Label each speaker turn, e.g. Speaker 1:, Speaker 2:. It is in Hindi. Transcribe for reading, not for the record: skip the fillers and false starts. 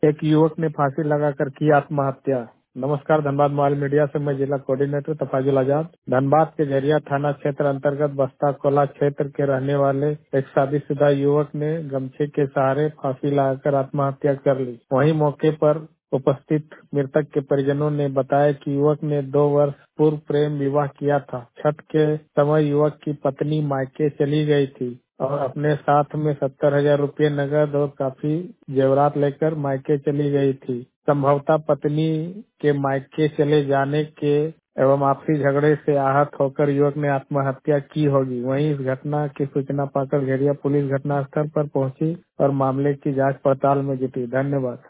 Speaker 1: एक युवक ने फांसी लगाकर की आत्महत्या। नमस्कार, धनबाद मोबाइल मीडिया से मैं जिला कोऑर्डिनेटर तफाजुल आजाद। धनबाद के झरिया थाना क्षेत्र अंतर्गत बस्ता कोला क्षेत्र के रहने वाले एक शादीशुदा युवक ने गमछे के सहारे फांसी लगाकर आत्महत्या कर ली। वहीं मौके पर उपस्थित मृतक के परिजनों ने बताया कि युवक ने 2 वर्ष पूर्व प्रेम विवाह किया था। छठ के समय युवक की पत्नी मायके चली गई थी और अपने साथ में 70,000 रुपये नकद और काफी जेवरात लेकर मायके चली गई थी। संभवतः पत्नी के मायके चले जाने के एवं आपसी झगड़े से आहत होकर युवक ने आत्महत्या की होगी। वहीं इस घटना की सूचना पाकर घेरिया पुलिस घटनास्थल पर पहुंची और मामले की जांच पड़ताल में जुटी। धन्यवाद।